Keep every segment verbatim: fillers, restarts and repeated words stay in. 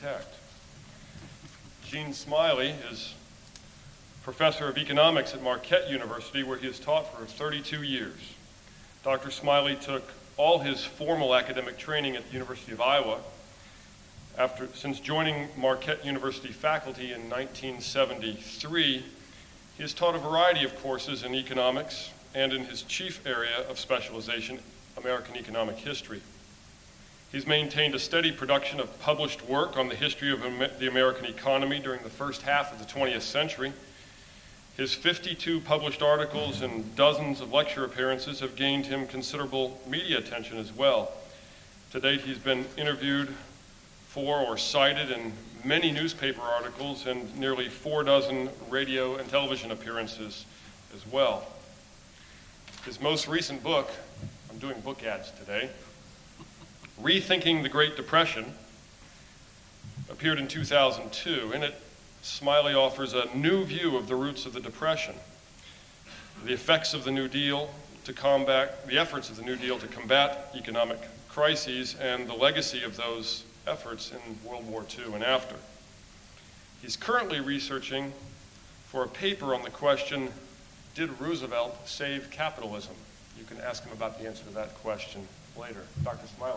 Protect. Gene Smiley is professor of economics at Marquette University, where he has taught for thirty-two years. Doctor Smiley took all his formal academic training at the University of Iowa. After, since joining Marquette University faculty in nineteen seventy-three, he has taught a variety of courses in economics and in his chief area of specialization, American economic history. He's maintained a steady production of published work on the history of the American economy during the first half of the twentieth century. His fifty-two published articles and dozens of lecture appearances have gained him considerable media attention as well. To date, he's been interviewed for or cited in many newspaper articles and nearly four dozen radio and television appearances as well. His most recent book, I'm doing book ads today, Rethinking the Great Depression, appeared in two thousand two. In it, Smiley offers a new view of the roots of the Depression, the effects of the New Deal to combat, the efforts of the New Deal to combat economic crises, and the legacy of those efforts in World War Two and after. He's currently researching for a paper on the question, did Roosevelt save capitalism? You can ask him about the answer to that question later. Doctor Smiley.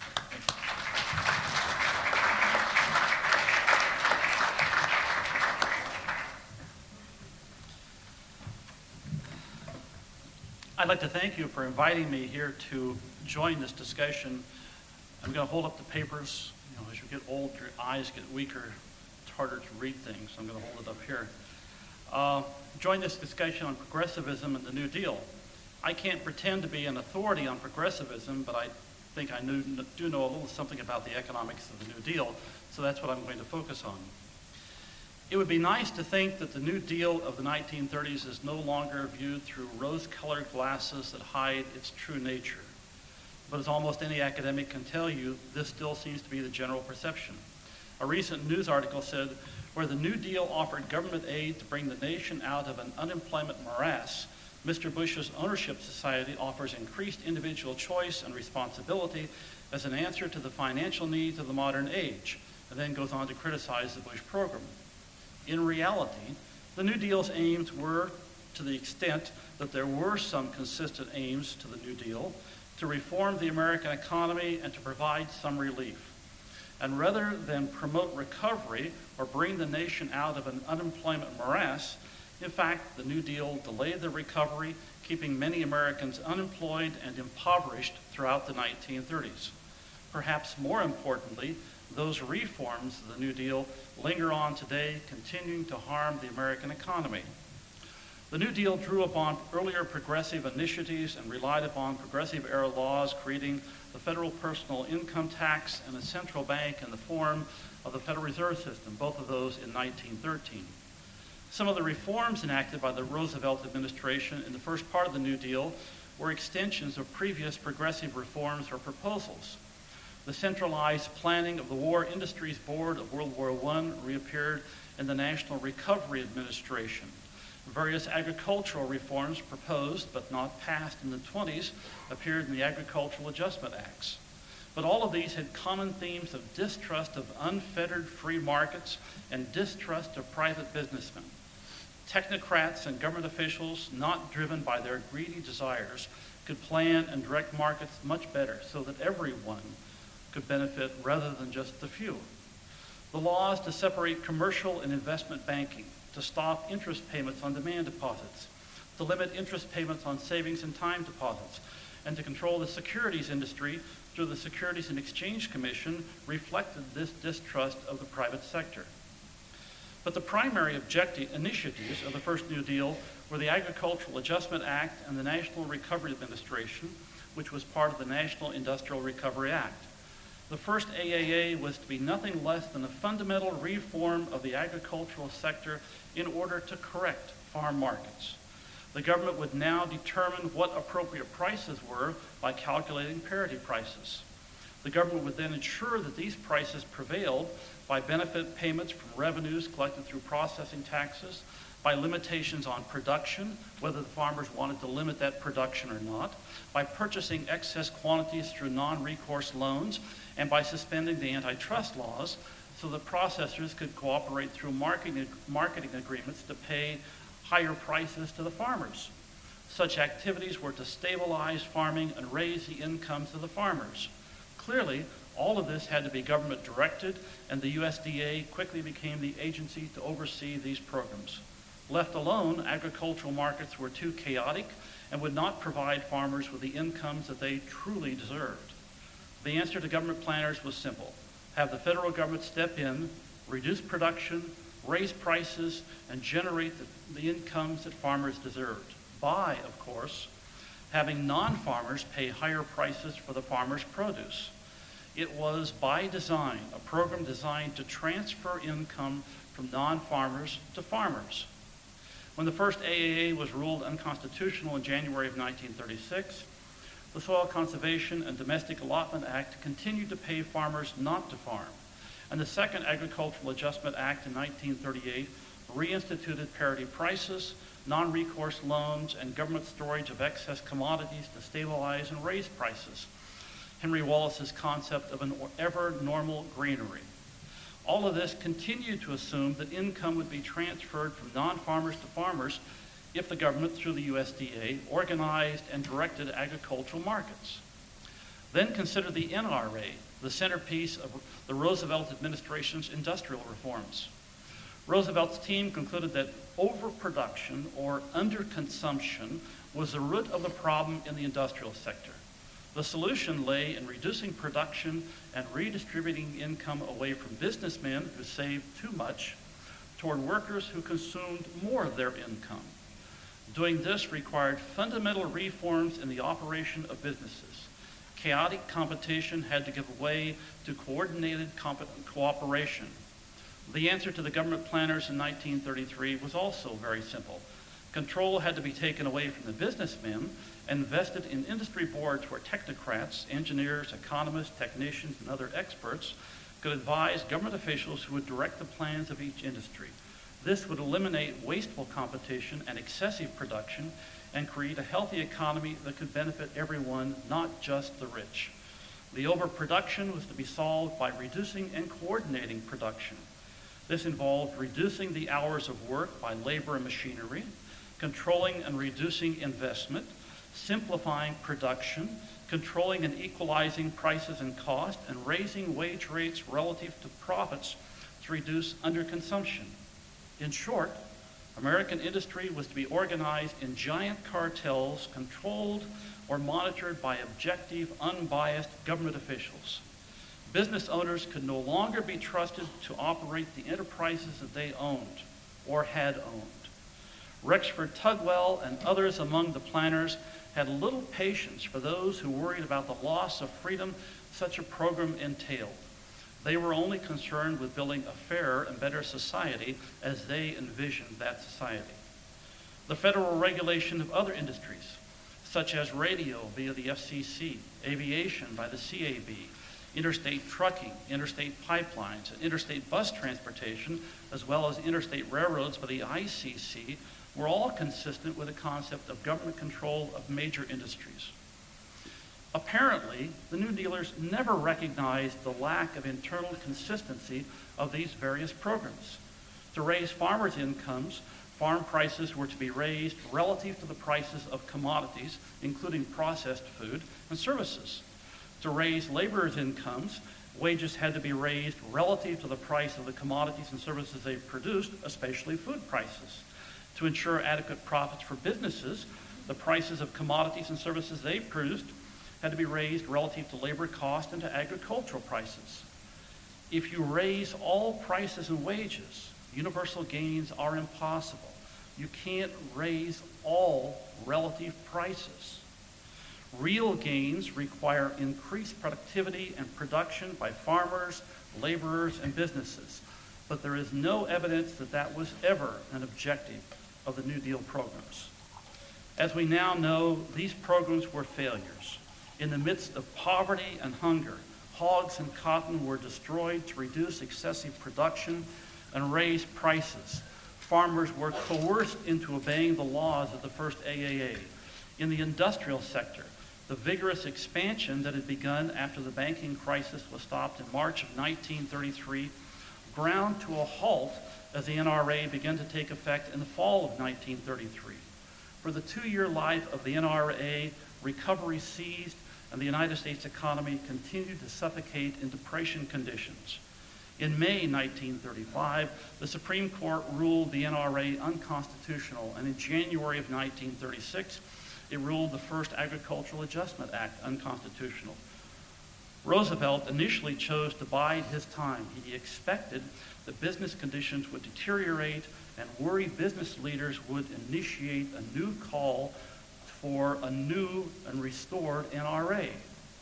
I'd like to thank you for inviting me here to join this discussion. I'm going to hold up the papers. You know, as you get old, your eyes get weaker. It's harder to read things, so I'm going to hold it up here. Uh, join this discussion on progressivism and the New Deal. I can't pretend to be an authority on progressivism, but I think I knew, do know a little something about the economics of the New Deal, so that's what I'm going to focus on. It would be nice to think that the New Deal of the nineteen thirties is no longer viewed through rose-colored glasses that hide its true nature. But as almost any academic can tell you, this still seems to be the general perception. A recent news article said, where the New Deal offered government aid to bring the nation out of an unemployment morass, Mister Bush's ownership society offers increased individual choice and responsibility as an answer to the financial needs of the modern age, and then goes on to criticize the Bush program. In reality, the New Deal's aims were, to the extent that there were some consistent aims to the New Deal, to reform the American economy and to provide some relief. And rather than promote recovery or bring the nation out of an unemployment morass, in fact, the New Deal delayed the recovery, keeping many Americans unemployed and impoverished throughout the nineteen thirties. Perhaps more importantly, those reforms of the New Deal linger on today, continuing to harm the American economy. The New Deal drew upon earlier progressive initiatives and relied upon progressive-era laws, creating the federal personal income tax and a central bank in the form of the Federal Reserve System, both of those in nineteen thirteen. Some of the reforms enacted by the Roosevelt administration in the first part of the New Deal were extensions of previous progressive reforms or proposals. The centralized planning of the War Industries Board of World War One reappeared in the National Recovery Administration. Various agricultural reforms proposed but not passed in the twenties appeared in the Agricultural Adjustment Acts. But all of these had common themes of distrust of unfettered free markets and distrust of private businessmen. Technocrats and government officials, not driven by their greedy desires, could plan and direct markets much better so that everyone could benefit rather than just the few. The laws to separate commercial and investment banking, to stop interest payments on demand deposits, to limit interest payments on savings and time deposits, and to control the securities industry through the Securities and Exchange Commission reflected this distrust of the private sector. But the primary objective initiatives of the first New Deal were the Agricultural Adjustment Act and the National Recovery Administration, which was part of the National Industrial Recovery Act. The first A A A was to be nothing less than a fundamental reform of the agricultural sector in order to correct farm markets. The government would now determine what appropriate prices were by calculating parity prices. The government would then ensure that these prices prevailed by benefit payments from revenues collected through processing taxes, by limitations on production, whether the farmers wanted to limit that production or not, by purchasing excess quantities through non-recourse loans, and by suspending the antitrust laws so the processors could cooperate through marketing, marketing agreements to pay higher prices to the farmers. Such activities were to stabilize farming and raise the incomes of the farmers. Clearly, all of this had to be government directed, and the U S D A quickly became the agency to oversee these programs. Left alone, agricultural markets were too chaotic and would not provide farmers with the incomes that they truly deserved. The answer to government planners was simple: have the federal government step in, reduce production, raise prices, and generate the, the incomes that farmers deserved. By, of course, having non-farmers pay higher prices for the farmers' produce. It was, by design, a program designed to transfer income from non-farmers to farmers. When the first A A A was ruled unconstitutional in January of nineteen thirty-six, the Soil Conservation and Domestic Allotment Act continued to pay farmers not to farm, and the Second Agricultural Adjustment Act in nineteen thirty-eight reinstituted parity prices, non-recourse loans, and government storage of excess commodities to stabilize and raise prices. Henry Wallace's concept of an ever-normal granary. All of this continued to assume that income would be transferred from non-farmers to farmers if the government, through the U S D A, organized and directed agricultural markets. Then consider the N R A, the centerpiece of the Roosevelt administration's industrial reforms. Roosevelt's team concluded that overproduction or underconsumption was the root of the problem in the industrial sector. The solution lay in reducing production and redistributing income away from businessmen who saved too much toward workers who consumed more of their income. Doing this required fundamental reforms in the operation of businesses. Chaotic competition had to give way to coordinated cooperation. The answer to the government planners in nineteen thirty-three was also very simple. Control had to be taken away from the businessmen and vested in industry boards where technocrats, engineers, economists, technicians, and other experts could advise government officials who would direct the plans of each industry. This would eliminate wasteful competition and excessive production and create a healthy economy that could benefit everyone, not just the rich. The overproduction was to be solved by reducing and coordinating production. This involved reducing the hours of work by labor and machinery, controlling and reducing investment, simplifying production, controlling and equalizing prices and cost, and raising wage rates relative to profits to reduce underconsumption. In short, American industry was to be organized in giant cartels controlled or monitored by objective, unbiased government officials. Business owners could no longer be trusted to operate the enterprises that they owned or had owned. Rexford Tugwell and others among the planners had little patience for those who worried about the loss of freedom such a program entailed. They were only concerned with building a fairer and better society as they envisioned that society. The federal regulation of other industries, such as radio via the F C C, aviation by the C A B, interstate trucking, interstate pipelines, and interstate bus transportation, as well as interstate railroads by the I C C, were all consistent with the concept of government control of major industries. Apparently, the New Dealers never recognized the lack of internal consistency of these various programs. To raise farmers' incomes, farm prices were to be raised relative to the prices of commodities, including processed food and services. To raise laborers' incomes, wages had to be raised relative to the price of the commodities and services they produced, especially food prices. To ensure adequate profits for businesses, the prices of commodities and services they produced had to be raised relative to labor cost and to agricultural prices. If you raise all prices and wages, universal gains are impossible. You can't raise all relative prices. Real gains require increased productivity and production by farmers, laborers, and businesses, but there is no evidence that that was ever an objective of the New Deal programs. As we now know, these programs were failures. In the midst of poverty and hunger, hogs and cotton were destroyed to reduce excessive production and raise prices. Farmers were coerced into obeying the laws of the first A A A. In the industrial sector, the vigorous expansion that had begun after the banking crisis was stopped in March of nineteen thirty-three ground to a halt as the N R A began to take effect in the fall of nineteen thirty-three. For the two-year life of the N R A, recovery ceased and the United States economy continued to suffocate in depression conditions. In May nineteen thirty-five, the Supreme Court ruled the N R A unconstitutional, and in January of nineteen thirty-six, it ruled the first Agricultural Adjustment Act unconstitutional. Roosevelt initially chose to bide his time. He expected that business conditions would deteriorate and worried business leaders would initiate a new call for a new and restored N R A.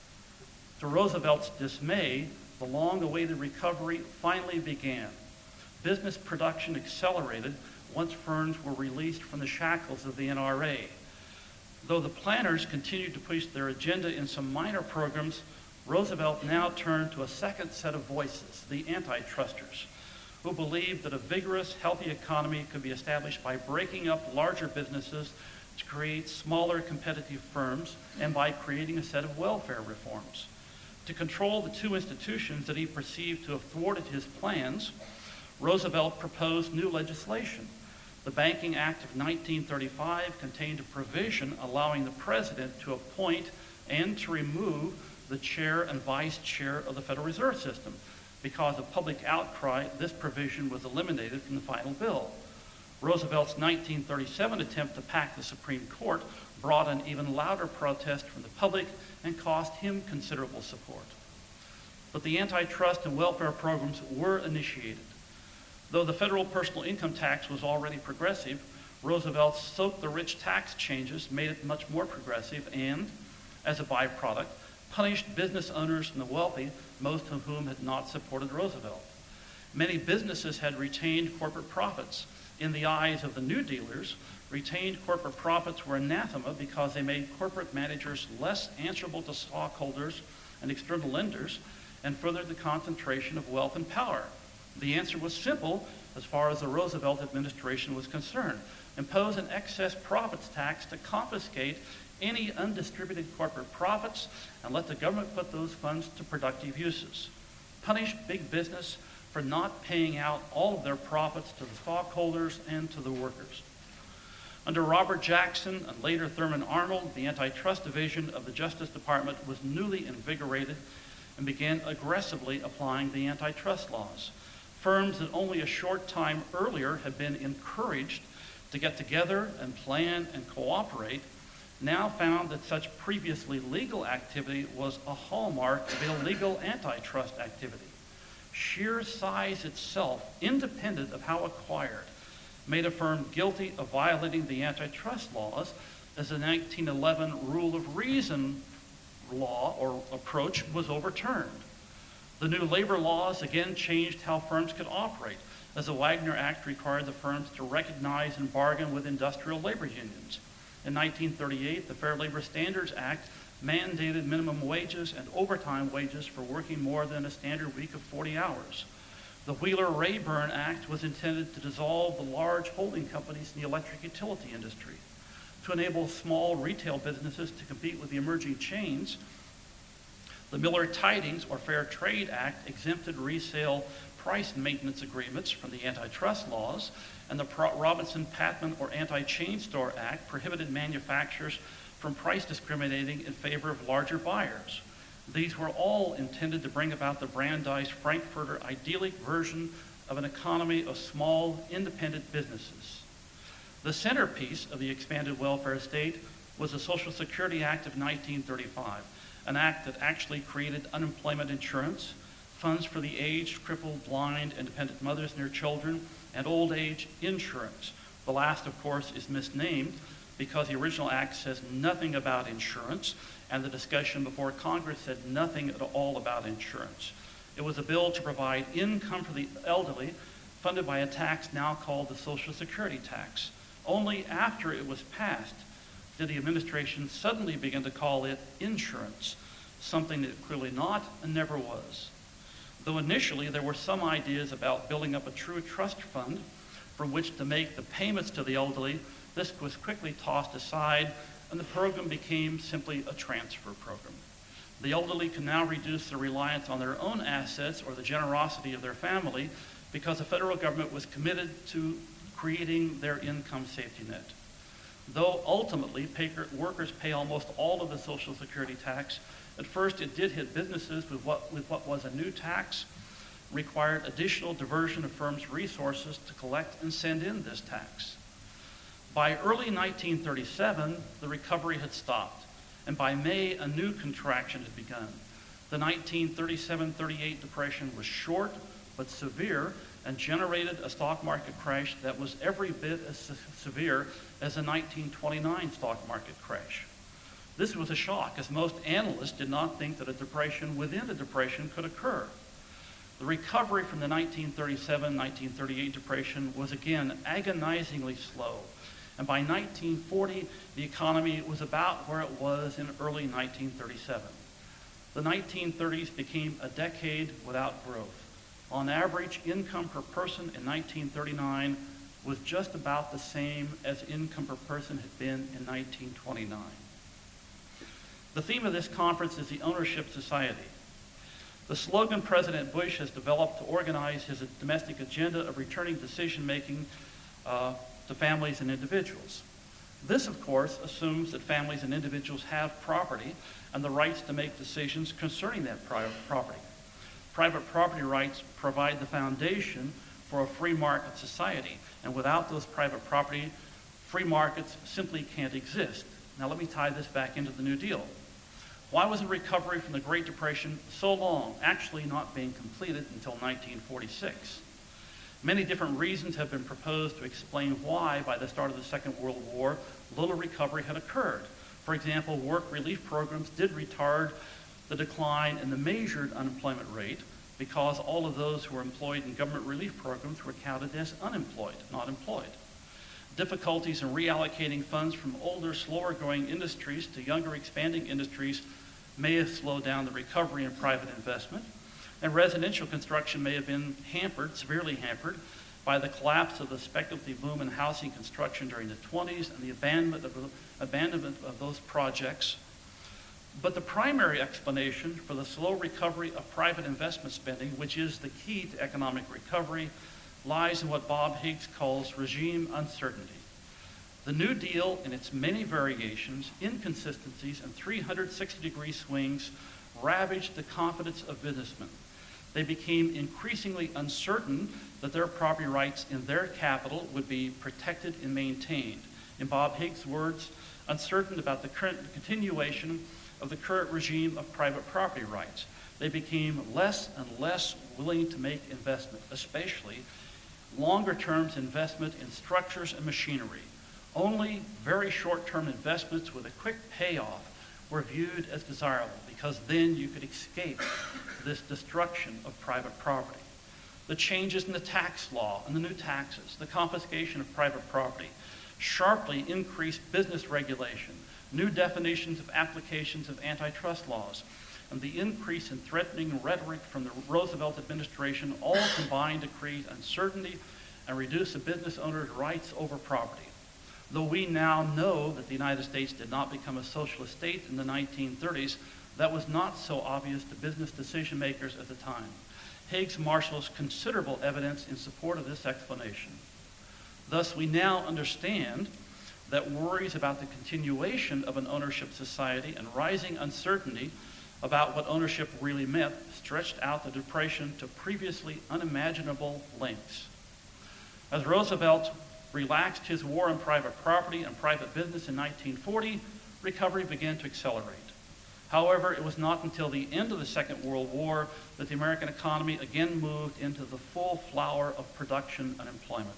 To Roosevelt's dismay, the long-awaited recovery finally began. Business production accelerated once firms were released from the shackles of the N R A. Though the planners continued to push their agenda in some minor programs, Roosevelt now turned to a second set of voices, the antitrusters, who believed that a vigorous, healthy economy could be established by breaking up larger businesses to create smaller competitive firms and by creating a set of welfare reforms. To control the two institutions that he perceived to have thwarted his plans, Roosevelt proposed new legislation. The Banking Act of nineteen thirty-five contained a provision allowing the president to appoint and to remove the chair and vice chair of the Federal Reserve System. Because of public outcry, this provision was eliminated from the final bill. Roosevelt's nineteen thirty-seven attempt to pack the Supreme Court brought an even louder protest from the public and cost him considerable support. But the antitrust and welfare programs were initiated. Though the federal personal income tax was already progressive, Roosevelt soaked the rich tax changes, made it much more progressive, and, as a byproduct, punished business owners and the wealthy, most of whom had not supported Roosevelt. Many businesses had retained corporate profits. In the eyes of the New Dealers, retained corporate profits were anathema because they made corporate managers less answerable to stockholders and external lenders and furthered the concentration of wealth and power. The answer was simple as far as the Roosevelt administration was concerned: impose an excess profits tax to confiscate any undistributed corporate profits and let the government put those funds to productive uses. Punish big business for not paying out all of their profits to the stockholders and to the workers. Under Robert Jackson and later Thurman Arnold, the Antitrust Division of the Justice Department was newly invigorated and began aggressively applying the antitrust laws. Firms that only a short time earlier had been encouraged to get together and plan and cooperate now found that such previously legal activity was a hallmark of illegal antitrust activity. Sheer size itself, independent of how acquired, made a firm guilty of violating the antitrust laws, as the nineteen eleven rule of reason law or approach was overturned. The new labor laws again changed how firms could operate, as the Wagner Act required the firms to recognize and bargain with industrial labor unions. In nineteen thirty-eight, the Fair Labor Standards Act mandated minimum wages and overtime wages for working more than a standard week of forty hours. The Wheeler-Rayburn Act was intended to dissolve the large holding companies in the electric utility industry. To enable small retail businesses to compete with the emerging chains, the Miller-Tidings, or Fair Trade Act, exempted resale price maintenance agreements from the antitrust laws, and the Robinson-Patman, or Anti-Chain Store Act, prohibited manufacturers from price discriminating in favor of larger buyers. These were all intended to bring about the Brandeis Frankfurter idyllic version of an economy of small, independent businesses. The centerpiece of the expanded welfare state was the Social Security Act of nineteen thirty-five, an act that actually created unemployment insurance, funds for the aged, crippled, blind, and dependent mothers and their children, and old age insurance. The last, of course, is misnamed because the original act says nothing about insurance, and the discussion before Congress said nothing at all about insurance. It was a bill to provide income for the elderly, funded by a tax now called the Social Security tax. Only after it was passed did the administration suddenly begin to call it insurance, something that clearly not and never was. Though initially there were some ideas about building up a true trust fund from which to make the payments to the elderly, this was quickly tossed aside, and the program became simply a transfer program. The elderly can now reduce their reliance on their own assets or the generosity of their family because the federal government was committed to creating their income safety net. Though ultimately paper, workers pay almost all of the Social Security tax, at first it did hit businesses with what, with what was a new tax, required additional diversion of firms' resources to collect and send in this tax. By early nineteen thirty-seven, the recovery had stopped, and by May, a new contraction had begun. The nineteen thirty-seven thirty-eight depression was short but severe and generated a stock market crash that was every bit as se- severe as the nineteen twenty-nine stock market crash. This was a shock, as most analysts did not think that a depression within a depression could occur. The recovery from the nineteen thirty-seven nineteen thirty-eight depression was again agonizingly slow, and by nineteen forty, the economy was about where it was in early nineteen thirty-seven. The nineteen thirties became a decade without growth. On average, income per person in nineteen thirty-nine was just about the same as income per person had been in nineteen twenty-nine. The theme of this conference is the ownership society. The slogan President Bush has developed to organize his domestic agenda of returning decision-making uh, to families and individuals. This, of course, assumes that families and individuals have property and the rights to make decisions concerning that private property. Private property rights provide the foundation for a free market society, and without those private property, free markets simply can't exist. Now let me tie this back into the New Deal. Why was the recovery from the Great Depression so long, actually not being completed until nineteen forty-six? Many different reasons have been proposed to explain why, by the start of the Second World War, little recovery had occurred. For example, work relief programs did retard the decline in the measured unemployment rate because all of those who were employed in government relief programs were counted as unemployed, not employed. Difficulties in reallocating funds from older, slower-growing industries to younger, expanding industries may have slowed down the recovery in private investment, and residential construction may have been hampered, severely hampered, by the collapse of the speculative boom in housing construction during the twenties and the abandonment of, abandonment of those projects. But the primary explanation for the slow recovery of private investment spending, which is the key to economic recovery, lies in what Bob Higgs calls regime uncertainty. The New Deal, in its many variations, inconsistencies, and three hundred sixty degree swings, ravaged the confidence of businessmen. They became increasingly uncertain that their property rights in their capital would be protected and maintained. In Bob Higgs' words, uncertain about the current continuation of the current regime of private property rights. They became less and less willing to make investment, especially longer-term investment in structures and machinery. Only very short-term investments with a quick payoff were viewed as desirable, because then you could escape this destruction of private property. The changes in the tax law and the new taxes, the confiscation of private property, sharply increased business regulation, new definitions of applications of antitrust laws, and the increase in threatening rhetoric from the Roosevelt administration all combined to create uncertainty and reduce a business owner's rights over property. Though we now know that the United States did not become a socialist state in the nineteen thirties, that was not so obvious to business decision makers at the time. Higgs marshals considerable evidence in support of this explanation. Thus, we now understand that worries about the continuation of an ownership society and rising uncertainty about what ownership really meant stretched out the Depression to previously unimaginable lengths. As Roosevelt relaxed his war on private property and private business in nineteen forty, recovery began to accelerate. However, it was not until the end of the Second World War that the American economy again moved into the full flower of production and employment.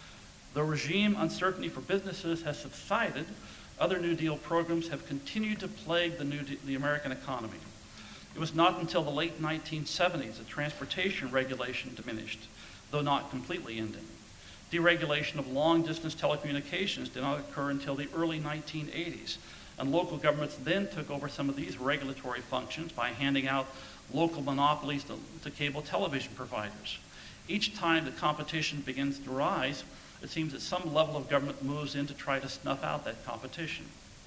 The regime uncertainty for businesses has subsided. Other New Deal programs have continued to plague the, New De- the American economy. It was not until the late nineteen seventies that transportation regulation diminished, though not completely ending. Deregulation of long-distance telecommunications did not occur until the early nineteen eighties, and local governments then took over some of these regulatory functions by handing out local monopolies to, to cable television providers. Each time the competition begins to rise, it seems that some level of government moves in to try to snuff out that competition.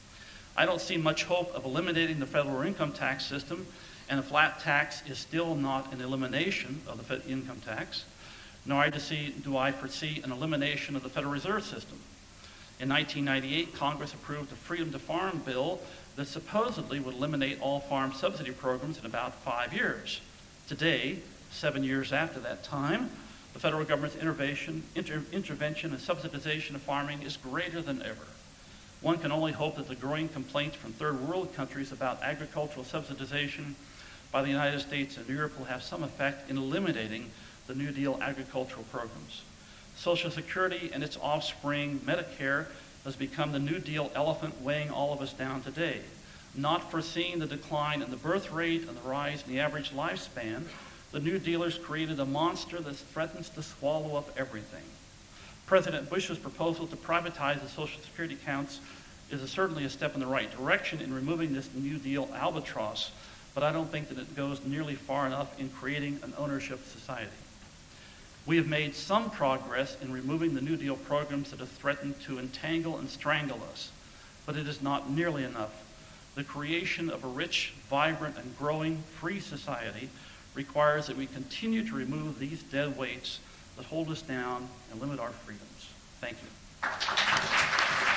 I don't see much hope of eliminating the federal income tax system, and a flat tax is still not an elimination of the federal income tax. nor do I see- do I foresee an elimination of the Federal Reserve System. In nineteen ninety-eight, Congress approved the Freedom to Farm bill that supposedly would eliminate all farm subsidy programs in about five years. Today, seven years after that time, the federal government's intervention, inter, intervention and subsidization of farming is greater than ever. One can only hope that the growing complaints from third world countries about agricultural subsidization by the United States and Europe will have some effect in eliminating the New Deal agricultural programs. Social Security and its offspring, Medicare, has become the New Deal elephant weighing all of us down today. Not foreseeing the decline in the birth rate and the rise in the average lifespan, the New Dealers created a monster that threatens to swallow up everything. President Bush's proposal to privatize the Social Security accounts is a, certainly a step in the right direction in removing this New Deal albatross, but I don't think that it goes nearly far enough in creating an ownership society. We have made some progress in removing the New Deal programs that have threatened to entangle and strangle us, but it is not nearly enough. The creation of a rich, vibrant, and growing free society requires that we continue to remove these dead weights that hold us down and limit our freedoms. Thank you.